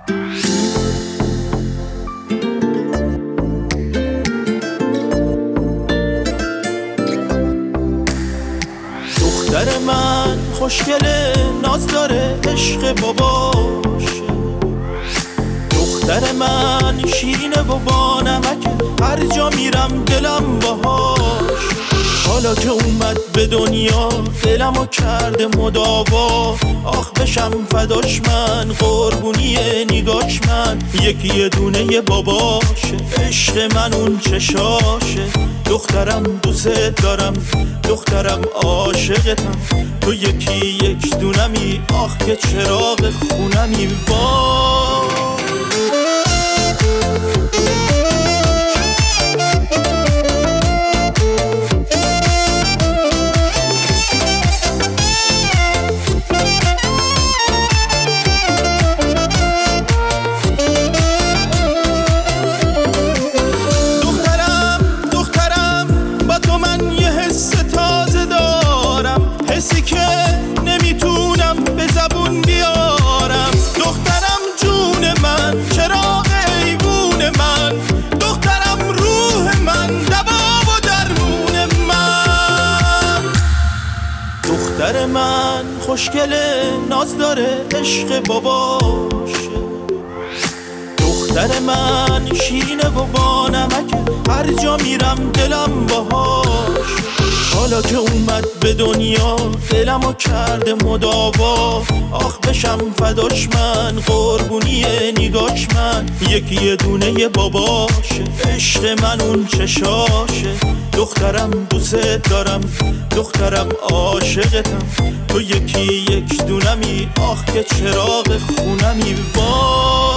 دختر من خوشگله، ناز داره، عشق باباشه. دختر من شیرینه و با نمکه، هر جا میرم دلم باهاش. حالا که اومد به دنیا دلمو کرده مداوا. آخ بشم فداش من، قربونی نگاش من. یکی دونه باباشه، عشق من اون چشاشه. دخترم دوست دارم، دخترم عاشقتم. تو یکی یک دونمی، آخ که چراغ خونمی. حسی که نمیتونم به زبون بیارم. دخترم جون من، چراغ ایوون من. دخترم روح من، دوا و درمون من. دختر من خوشگله، ناز داره، عشق باباشه. دختر من شیرینه و با نمکه، هر جا میرم دلم باهاش. حالا که اومد به دنیا دلمو کرده مداوا. آخ بشم فداش من، قربونی نگاش من. یکی دونه باباشه، عشق من اون چشاشه. دخترم دوست دارم، دخترم عاشقتم. تو یکی یک دونمی، آخ که چراغ خونمی.